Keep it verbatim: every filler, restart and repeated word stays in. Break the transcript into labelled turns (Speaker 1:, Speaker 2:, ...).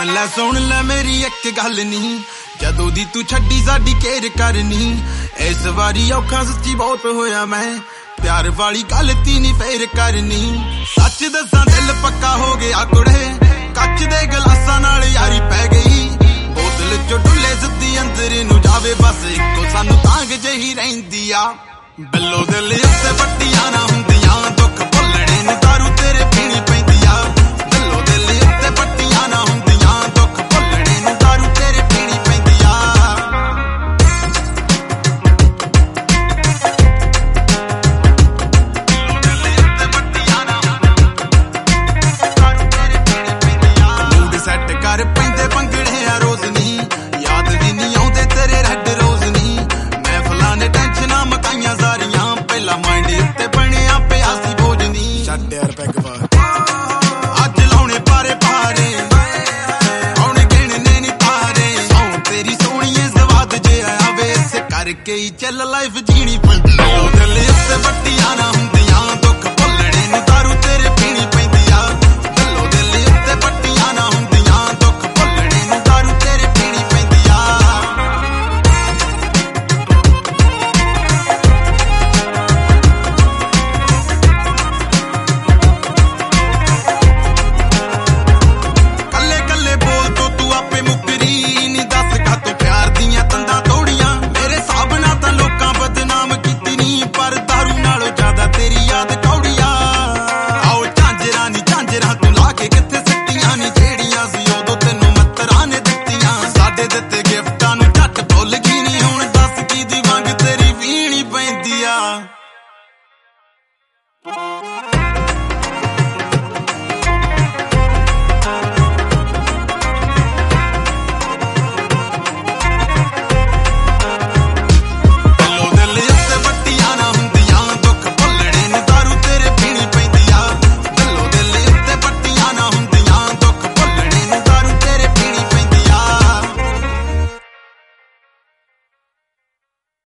Speaker 1: ਲੈ ਸੁਣ ਲੈ ਮੇਰੀ ਇੱਕ ਗੱਲ ਨੀ, ਜਦੋਂ ਦੀ ਤੂੰ ਛੱਡੀ ਸਾਡੀ ਕੇਅਰ ਕਰਨੀ। ਇਸ ਵਾਰੀ ਔਖਾ ਸੱਚੀ ਬਹੁਤ ਹੋਇਆ ਮੈਂ, ਪਿਆਰ ਵਾਲੀ ਗੱਲ ਤੀ ਨੀ ਫੇਰ ਕਰਨੀ। ਸੱਚ ਦੱਸਾਂ ਦਿਲ ਪੱਕਾ ਹੋ ਗਿਆ ਕੁੜੇ, ਕੱਚ ਦੇ ਗਲਾਸਾਂ ਨਾਲ ਯਾਰੀ ਪੈ ਗਈ। ਬੋਤਲ ਚੋਂ ਡੁੱਲੇ ਸਿੱਧੀ ਅੰਦਰ ਨੂੰ ਜਾਵੇ, ਬਸ ਇੱਕੋ ਸਾਨੂੰ ਤਾਂਗ ਜਿਹੀ ਰਹਿੰਦੀ ਆ। ਬੱਲੋ ਦਿਲ ਉੱਤੇ ਪੱਟੀਆਂ ਨਾ ਹੁੰਦੀਆਂ, ਦੁੱਖ ਭੁੱਲਣੇ ਨੂੰ ਦਾਰੂ ਤੇਰੇ ਪੀਣੀ ਪੈਂਦੀ ਆ। ਬੱਲੋ ਦਿਲ ਉੱਤੇ ਪੱਟੀਆਂ ਨਾ ਹੁੰਦੀਆਂ, ਦੁੱਖ ਭੁੱਲਣੇ ਨੂੰ ਦਾਰੂ ਤੇਰੇ ਪੀਣੀ ਪੈਂਦੀ ਆ। ਮੂਡ ਸੈੱਟ ਕਰ ਪੈਂਦੇ ਭੰਗੜੇ ਆ ਰੋਜ਼ ਨੀ, ਯਾਦ ਵੀ ਨਹੀਂ ਆਉਂਦੇ ਤੇਰੇ ਰੈਡ ਰੋਜ਼ ਨੀ। ਮਹਿਫਲਾਂ ਨੇ ਟੈਨਸ਼ਨਾਂ ਮਕਾਈਆਂ ਸਾਰੀਆਂ, ਪਹਿਲਾਂ ਮਾਈਂਡ ਉੱਤੇ ਬਣਿਆ ਪਿਆ ਸੀ ਬੋਝ ਨੀ। ਛੱਡ ਯਾਰ ਪੈਗ ਪਾ ਅੱਜ ਲਾਉਣੇ ਪਾਰੇ ਪਾਰੇ, ਆਉਣੇ ਗਿਣਨੇ ਨੀ ਤਾਰੇ। ਸੌਂ ਤੇਰੀ ਸੋਹਣੀਏ ਸਵਾਦ ਜਿਹਾ ਆਵੇ, ਇਸੇ ਕਰਕੇ ਹੀ ਚੱਲ ਲਾਈਫ